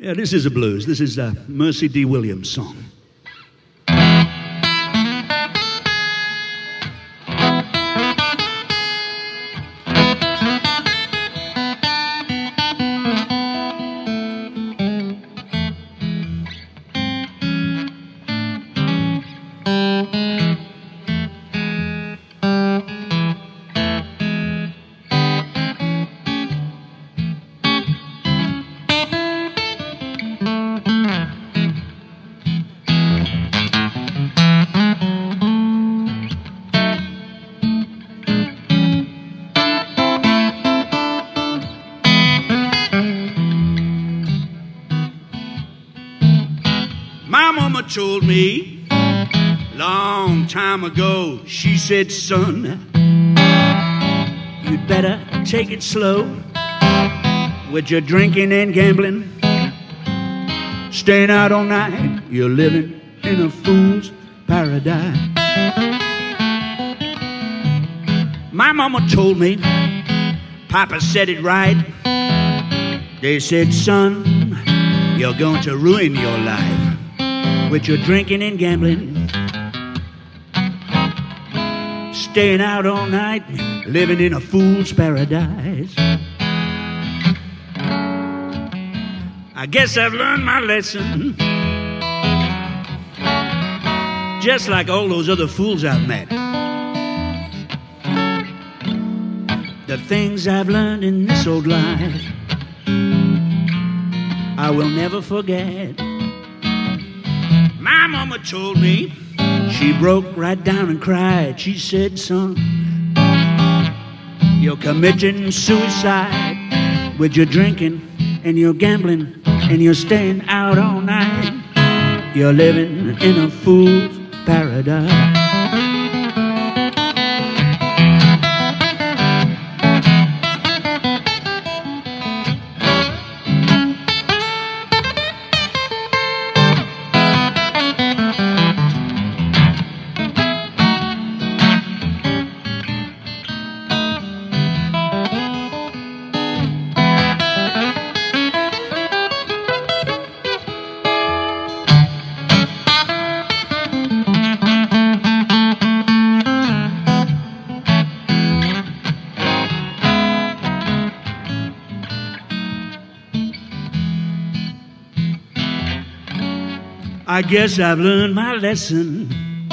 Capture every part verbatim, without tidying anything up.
Yeah, this is a blues. This is a Mercy D. Williams song. My mama told me long time ago, she said, son, you'd better take it slow with your drinking and gambling. Staying out all night, you're living in a fool's paradise. My mama told me, Papa said it right. They said, son, you're going to ruin your life with your drinking and gambling, staying out all night, living in a fool's paradise. I guess I've learned my lesson, just like all those other fools I've met. The things I've learned in this old life, I will never forget. My mama told me, she broke right down and cried. She said, son, you're committing suicide with your drinking and your gambling and you're staying out all night. You're living in a fool's paradise. I guess I've learned my lesson,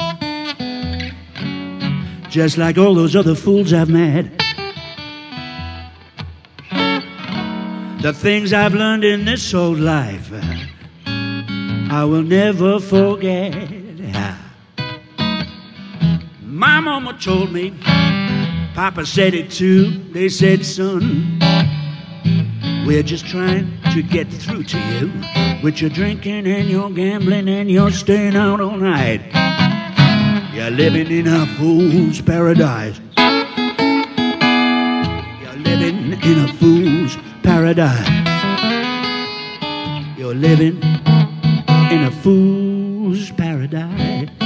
just like all those other fools I've met. The things I've learned in this old life, I will never forget. My mama told me, Papa said it too. They said, son, we're just trying to get through to you with your drinking and your gambling and you're staying out all night. You're living in a fool's paradise. You're living in a fool's paradise. You're living in a fool's paradise.